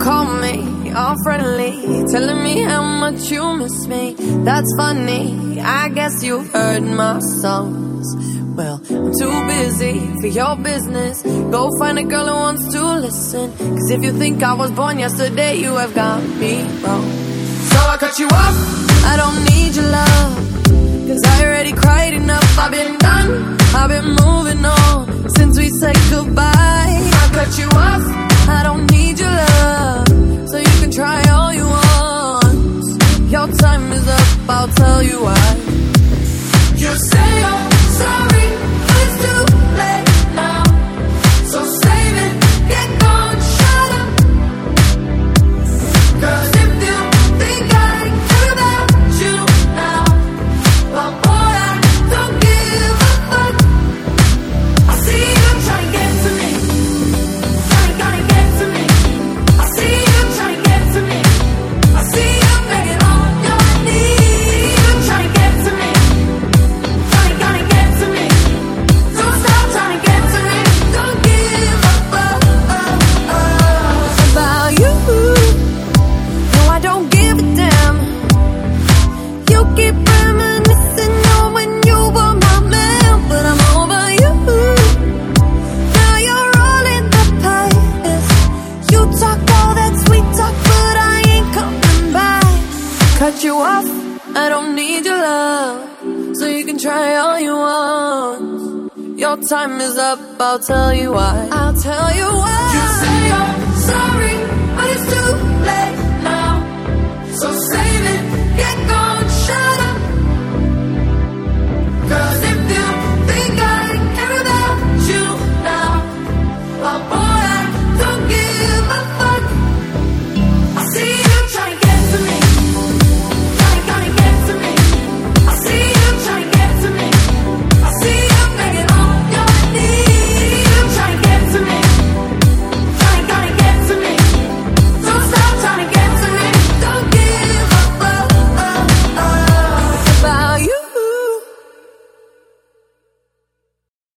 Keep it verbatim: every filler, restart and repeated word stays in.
call me all friendly, telling me how much you miss me. That's funny, I guess you've heard my songs. Well, I'm too busy for your business. Go find a girl who wants to listen. Cause if you think I was born yesterday, you have got me wrong. So I cut you off, I don't need your love. Cause I already cried enough, I've been done, I've been moving on since we said goodbye. I cut you off, I don't need your love. So you can try all you want. Your time is up, I'll tell you why. You say you're sorry, but it's too late now. So save it, get gone, shut up. Cause if you think I care about you now, well boy, I don't give a fuck. I see you trying to get to me, trying, trying to get to me. I see you trying to get to me. I see you begging on your knees. You trying to get to me, trying, trying to get to me. Don't stop trying to get to me. Don't give a fuck about you. No, I don't give a damn. You keep reminiscing on when you were my man, but I'm over you. Now you're all in the past. You talk all that sweet talk, but I ain't coming back. Cut you off, I don't need your love. So you can try all you want. Your time is up, I'll tell you why. I'll tell you why. You say you're